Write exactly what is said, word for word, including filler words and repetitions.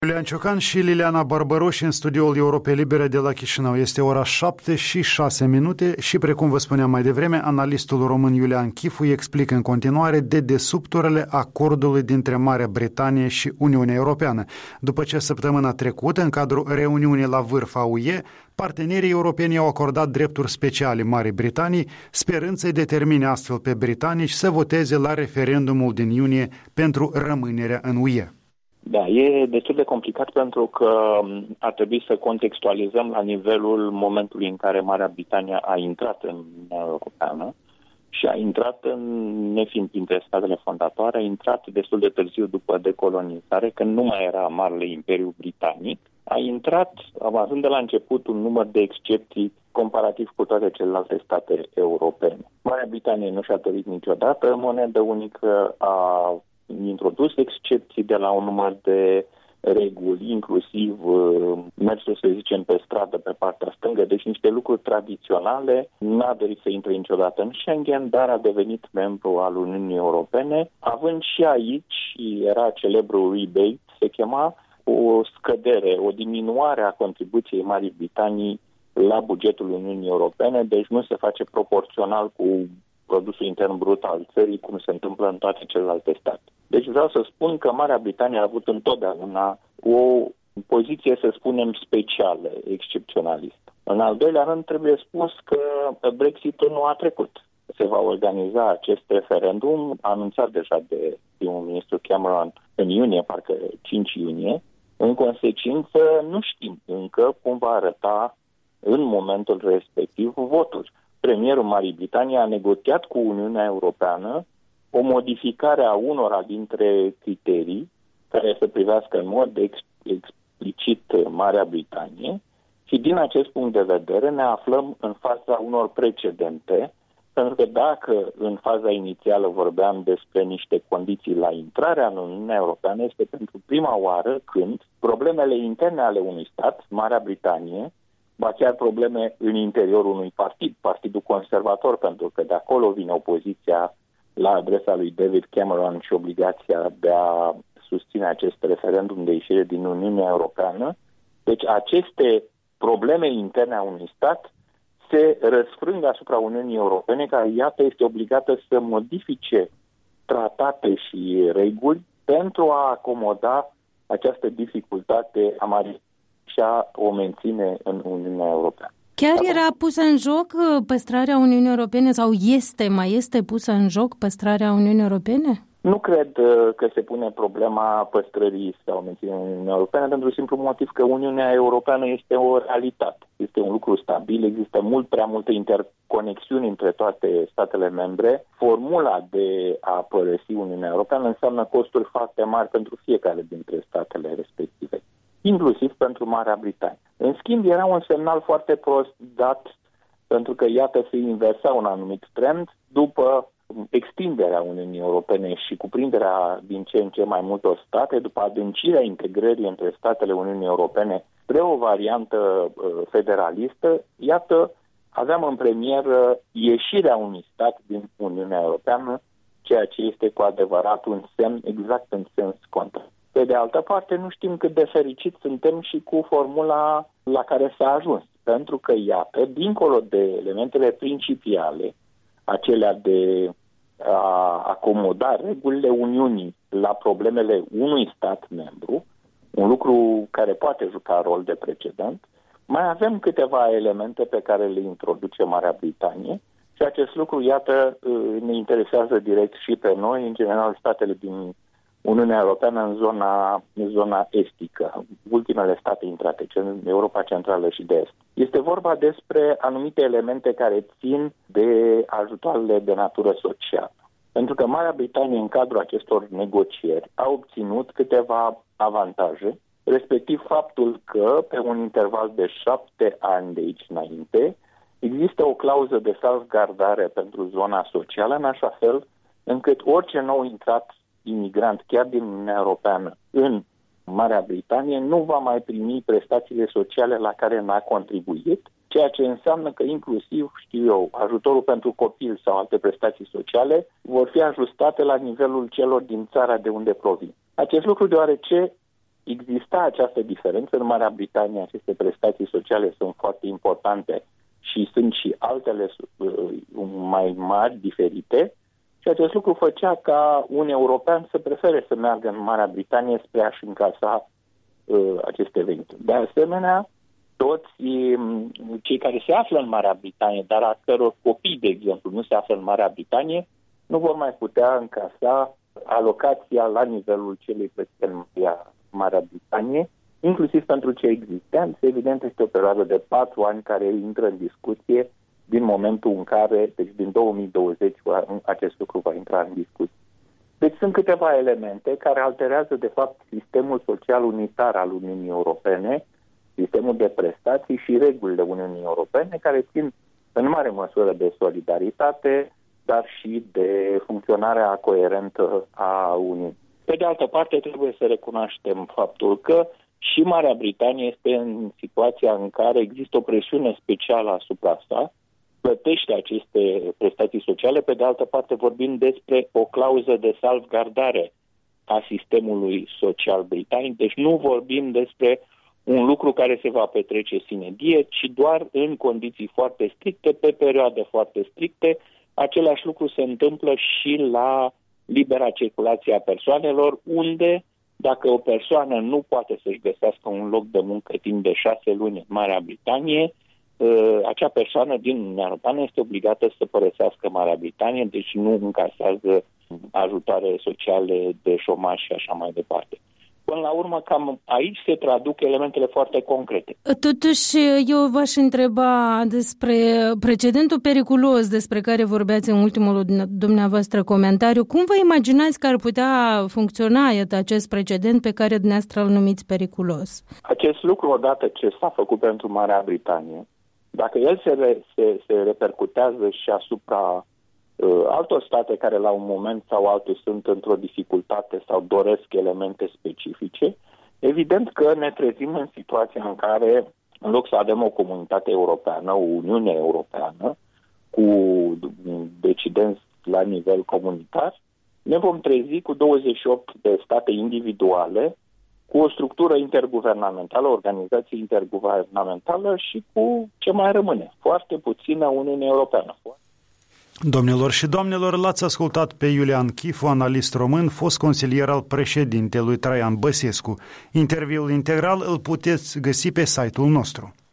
Iulian Ciocan și Liliana Barbaroși în studioul Europe Libere de la Chișinău. Este ora șapte și șase minute și, precum vă spuneam mai devreme, analistul român Iulian Chifu explică în continuare dedesubturile acordului dintre Marea Britanie și Uniunea Europeană. După ce săptămâna trecută, în cadrul reuniunii la vârf a U E, partenerii europeni au acordat drepturi speciale Marii Britanii, sperând să-i determine astfel pe britanici să voteze la referendumul din iunie pentru rămânerea în U E. Da, e destul de complicat pentru că ar trebui să contextualizăm la nivelul momentului în care Marea Britanie a intrat în Uniunea Europeană și a intrat, în, nefiind printre statele fondatoare, a intrat destul de târziu după decolonizare, când nu mai era Marele Imperiu Britanic. A intrat, având de la început un număr de excepții comparativ cu toate celelalte state europene. Marea Britanie nu și-a dorit niciodată monedă unică, a introdus excepții de la un număr de reguli, inclusiv uh, mersul, să zicem, pe stradă pe partea stângă, deci niște lucruri tradiționale. N-a dorit să intre niciodată în Schengen, dar a devenit membru al Uniunii Europene, având și aici, era celebrul rebate, se chema, o scădere, o diminuare a contribuției Marii Britanii la bugetul Uniunii Europene, deci nu se face proporțional cu produsul intern brut al țării, cum se întâmplă în toate celelalte state. Deci vreau să spun că Marea Britanie a avut întotdeauna o poziție, să spunem, specială, excepționalistă. În al doilea rând, trebuie spus că Brexitul nu a trecut. Se va organiza acest referendum, anunțat deja de primul ministru Cameron în iunie, parcă cinci iunie. În consecință, nu știm încă cum va arăta în momentul respectiv votul. Premierul Marii Britanii a negociat cu Uniunea Europeană o modificare a unora dintre criterii care să privească în mod ex- explicit Marea Britanie și din acest punct de vedere ne aflăm în fața unor precedente, pentru că dacă în faza inițială vorbeam despre niște condiții la intrarea în Uniunea Europeană, este pentru prima oară când problemele interne ale unui stat, Marea Britanie, ba chiar probleme în interiorul unui partid, Partidul Conservator, pentru că de acolo vine opoziția la adresa lui David Cameron și obligația de a susține acest referendum de ieșire din Uniunea Europeană. Deci aceste probleme interne a unui stat se răsfrâng asupra Uniunii Europene, care, iată, este obligată să modifice tratate și reguli pentru a acomoda această dificultate a Marii și a o menține în Uniunea Europeană. Chiar era pusă în joc păstrarea Uniunii Europene sau este, mai este pusă în joc păstrarea Uniunii Europene? Nu cred că se pune problema păstrării sau menținerii Uniunii Europene, pentru simplu motiv că Uniunea Europeană este o realitate. Este un lucru stabil, există mult prea multe interconexiuni între toate statele membre. Formula de a părăsi Uniunea Europeană înseamnă costuri foarte mari pentru fiecare dintre statele respective, inclusiv pentru Marea Britanie. În schimb, era un semnal foarte prost dat, pentru că, iată, se inversa un anumit trend după extinderea Uniunii Europene și cuprinderea din ce în ce mai multor state, după adâncirea integrării între statele Uniunii Europene spre o variantă uh, federalistă, iată, aveam în premieră ieșirea unui stat din Uniunea Europeană, ceea ce este cu adevărat un semn exact în sens contrar. Pe de altă parte, nu știm cât de fericit suntem și cu formula la care s-a ajuns. Pentru că, iată, dincolo de elementele principiale, acelea de a acomoda regulile Uniunii la problemele unui stat membru, un lucru care poate juca rol de precedent, mai avem câteva elemente pe care le introduce Marea Britanie și acest lucru, iată, ne interesează direct și pe noi, în general statele din Uniunea Europeană în zona, în zona estică, ultimele state intrate, în Europa Centrală și de Est. Este vorba despre anumite elemente care țin de ajutoarele de natură socială. Pentru că Marea Britanie, în cadrul acestor negocieri, a obținut câteva avantaje, respectiv faptul că, pe un interval de șapte ani de aici înainte, există o clauză de salvgardare pentru zona socială, în așa fel încât orice nou intrat imigrant, chiar din Uniunea Europeană, în Marea Britanie, nu va mai primi prestațiile sociale la care n-a contribuit, ceea ce înseamnă că inclusiv, știu eu, ajutorul pentru copil sau alte prestații sociale vor fi ajustate la nivelul celor din țara de unde provin. Acest lucru deoarece exista această diferență. În Marea Britanie aceste prestații sociale sunt foarte importante și sunt și altele mai mari, diferite, și acest lucru făcea ca un european să prefere să meargă în Marea Britanie spre a-și încasa uh, aceste venituri. De asemenea, toți um, cei care se află în Marea Britanie, dar a căror copii, de exemplu, nu se află în Marea Britanie, nu vor mai putea încasa alocația la nivelul celui plătit în Marea Britanie, inclusiv pentru cei existenți. Evident, este o perioadă de patru ani care intră în discuție din momentul în care, deci din două mii douăzeci, acest lucru va intra în discuție. Deci sunt câteva elemente care alterează, de fapt, sistemul social unitar al Uniunii Europene, sistemul de prestații și regulile Uniunii Europene, care țin în mare măsură de solidaritate, dar și de funcționarea coerentă a Uniunii. Pe de altă parte, trebuie să recunoaștem faptul că și Marea Britanie este în situația în care există o presiune specială asupra sa, plătește aceste prestații sociale. Pe de altă parte, vorbim despre o clauză de salvgardare a sistemului social britanic, deci nu vorbim despre un lucru care se va petrece sine die, ci doar în condiții foarte stricte, pe perioade foarte stricte. Același lucru se întâmplă și la libera circulație a persoanelor, unde dacă o persoană nu poate să-și găsească un loc de muncă timp de șase luni în Marea Britanie, acea persoană din Uniunea Europeană este obligată să părăsească Marea Britanie, deci nu încasează ajutoare sociale de șomaj și așa mai departe. Până la urmă, cam aici se traduc elementele foarte concrete. Totuși, eu v-aș întreba despre precedentul periculos despre care vorbeați în ultimul dumneavoastră comentariu. Cum vă imaginați că ar putea funcționa, iată, acest precedent pe care dumneavoastră îl numiți periculos? Acest lucru, odată ce s-a făcut pentru Marea Britanie, dacă el se, re, se, se repercutează și asupra uh, altor state care la un moment sau altul sunt într-o dificultate sau doresc elemente specifice, evident că ne trezim în situația în care, în loc să avem o comunitate europeană, o Uniune Europeană, cu decidenți la nivel comunitar, ne vom trezi cu douăzeci și opt de state individuale, cu o structură interguvernamentală, o organizație interguvernamentală și cu ce mai rămâne, foarte puțină Uniune Europeană. Domnilor și doamnelor, l-ați ascultat pe Iulian Chifu, analist român, fost consilier al președintelui Traian Băsescu. Interviul integral îl puteți găsi pe site-ul nostru.